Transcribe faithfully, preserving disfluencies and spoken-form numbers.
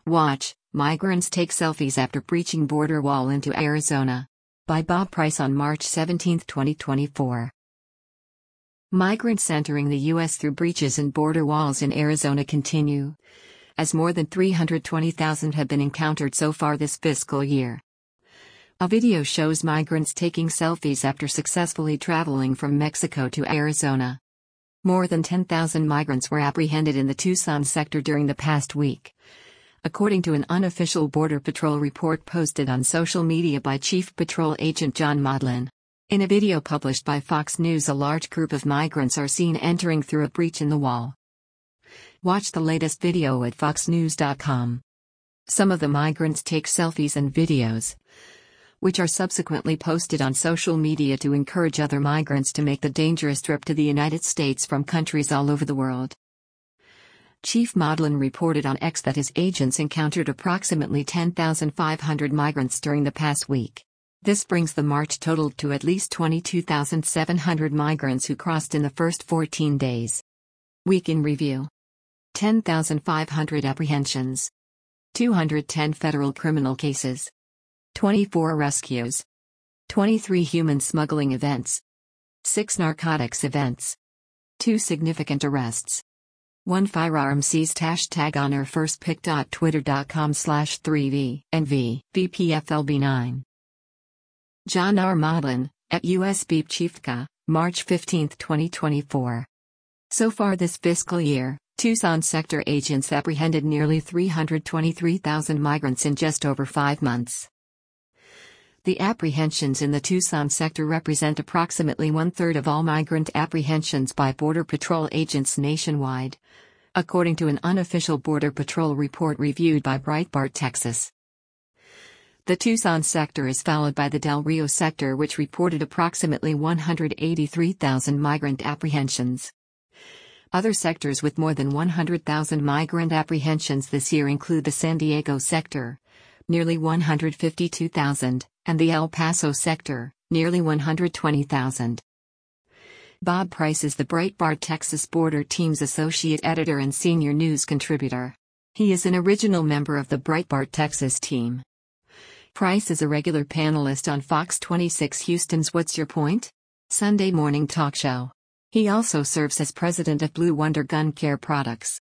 Watch, Migrants Take Selfies After Breaching Border Wall into Arizona. By Bob Price on March seventeenth, twenty twenty-four. Migrants entering the U S through breaches in border walls in Arizona continue, as more than three hundred twenty thousand have been encountered so far this fiscal year. A video shows migrants taking selfies after successfully traveling from Mexico to Arizona. More than ten thousand migrants were apprehended in the Tucson sector during the past week, according to an unofficial Border Patrol report posted on social media by Chief Patrol Agent John Maudlin. In a video published by Fox News, a large group of migrants are seen entering through a breach in the wall. Watch the latest video at fox news dot com. Some of the migrants take selfies and videos, which are subsequently posted on social media to encourage other migrants to make the dangerous trip to the United States from countries all over the world. Chief Maudlin reported on X that his agents encountered approximately ten thousand five hundred migrants during the past week. This brings the March total to at least twenty-two thousand seven hundred migrants who crossed in the first fourteen days. Week in review: ten thousand five hundred apprehensions, two hundred ten federal criminal cases, twenty-four rescues, twenty-three human smuggling events, six narcotics events, two significant arrests, one firearm seized. Hashtag on our first pick. Twitter dot com slash three V N V V P F L B nine. John R. Maudlin, at U S Beep Chiefka, March fifteenth, twenty twenty-four. So far this fiscal year, Tucson sector agents apprehended nearly three hundred twenty-three thousand migrants in just over five months. The apprehensions in the Tucson sector represent approximately one-third of all migrant apprehensions by Border Patrol agents nationwide, according to an unofficial Border Patrol report reviewed by Breitbart Texas. The Tucson sector is followed by the Del Rio sector, which reported approximately one hundred eighty-three thousand migrant apprehensions. Other sectors with more than one hundred thousand migrant apprehensions this year include the San Diego sector, nearly one hundred fifty-two thousand, and the El Paso sector, nearly one hundred twenty thousand. Bob Price is the Breitbart Texas Border Team's associate editor and senior news contributor. He is an original member of the Breitbart Texas team. Price is a regular panelist on Fox twenty-six Houston's What's Your Point? Sunday morning talk show. He also serves as president of Blue Wonder Gun Care Products.